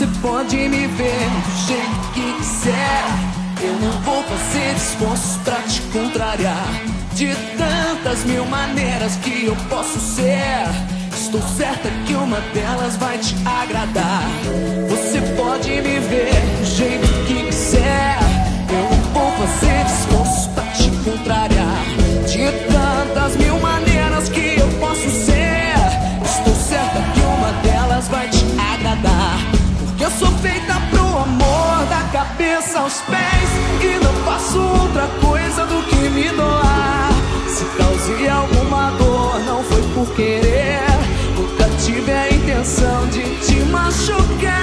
Você pode me ver do jeito que quiser, eu não vou fazer esforços pra te contrariar. De tantas mil maneiras que eu posso ser, estou certa que uma delas vai te agradar. Você pode me ver do jeito que quiser, eu não vou fazer esforços pra te contrariar. De tantas mil maneiras que eu posso ser, estou certa que uma delas vai te agradar. Porque eu sou feita pro amor, da cabeça aos pés, e não faço outra coisa do que me doar. Se causei alguma dor, não foi por querer, nunca tive a intenção de te machucar.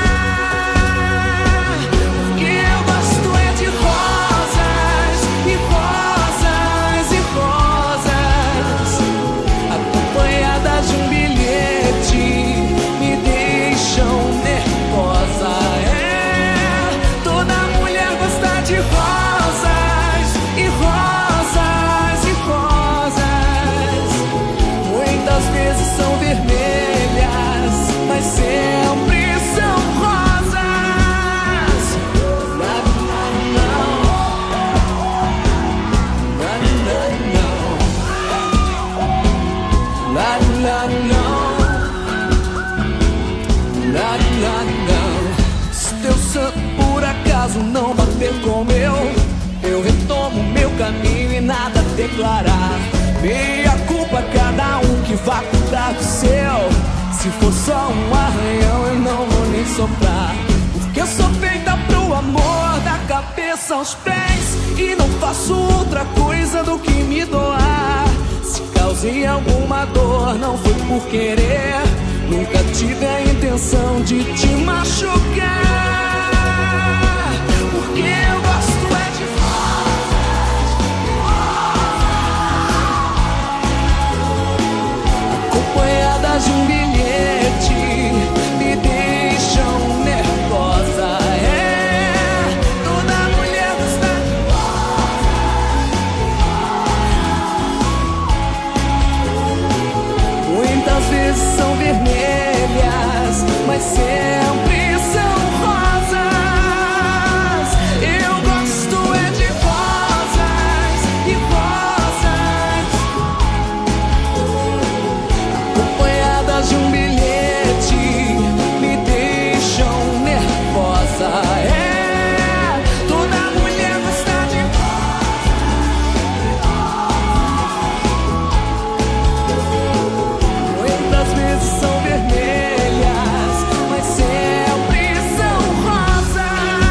Porque eu gosto é de rosas, e rosas, e rosas, acompanhadas de um bilhete, me deixam nervosa. É, toda mulher gosta de rosas, e rosas, e rosas. Muitas vezes são vermelhas, mas sempre são rosas. Não, se teu santo por acaso não bater com o meu, eu retomo meu caminho e nada a declarar. Meia culpa cada um que vá cuidar do seu. Se for só um arranhão eu não vou nem soprar. Porque eu sou feita pro amor, da cabeça aos pés, e não faço outra coisa do que me doar. Se causei alguma dor, não foi por querer, nunca tive a intenção de te machucar. Porque eu gosto é de acompanhadas de um bilhete, me deixam nervosa. É, toda mulher gosta de rosa. Muitas vezes são vermelhas, mas sempre são rosas. Eu gosto é de rosas, e rosas, acompanhadas de um bilhete, me deixam nervosa. É, toda mulher gosta de rosas. Muitas vezes são vermelhas, mas sempre são rosas.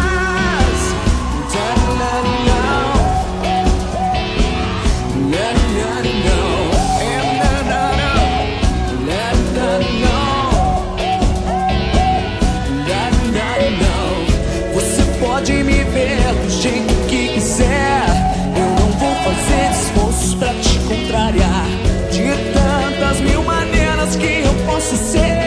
Você pode me ver do jeito que quiser, eu não vou fazer esforços pra te contrariar. De tantas mil maneiras que eu posso ser,